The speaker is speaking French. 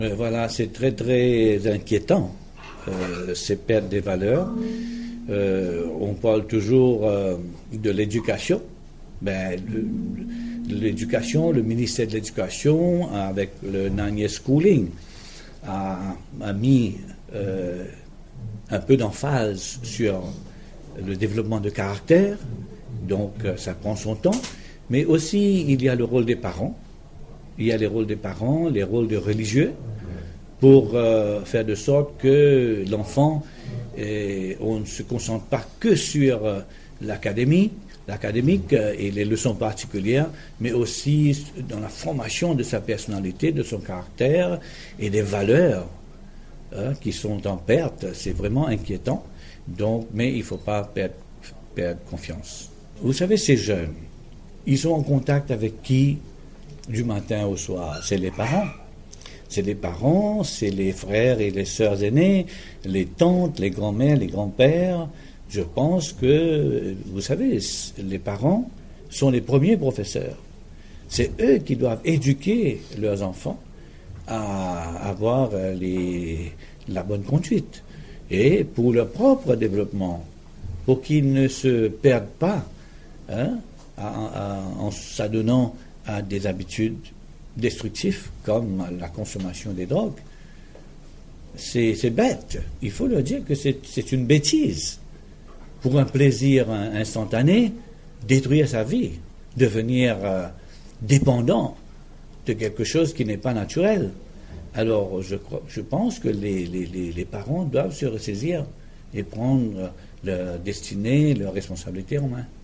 Voilà, c'est très très inquiétant, ces pertes des valeurs. On parle toujours de l'éducation. L'éducation, le ministère de l'Éducation, avec le Nine Year Schooling, a mis un peu d'emphase sur le développement de caractère, donc ça prend son temps, mais aussi il y a le rôle des parents. Il y a les rôles des parents, les rôles des religieux, pour faire de sorte que l'enfant, on ne se concentre pas que sur l'académique et les leçons particulières, mais aussi dans la formation de sa personnalité, de son caractère et des valeurs qui sont en perte. C'est vraiment inquiétant. Donc, mais il ne faut pas perdre confiance. Vous savez, ces jeunes, ils sont en contact avec qui du matin au soir? C'est les parents. C'est les parents, c'est les frères et les sœurs aînés, les tantes, les grands-mères, les grands-pères. Je pense que, vous savez, les parents sont les premiers professeurs. C'est eux qui doivent éduquer leurs enfants à avoir la bonne conduite. Et pour leur propre développement, pour qu'ils ne se perdent pas en s'adonnant à des habitudes destructives comme la consommation des drogues. C'est bête. Il faut leur dire que c'est une bêtise. Pour un plaisir instantané, détruire sa vie, devenir dépendant de quelque chose qui n'est pas naturel. Alors, je pense que les parents doivent se ressaisir et prendre leur destinée, leur responsabilité en main.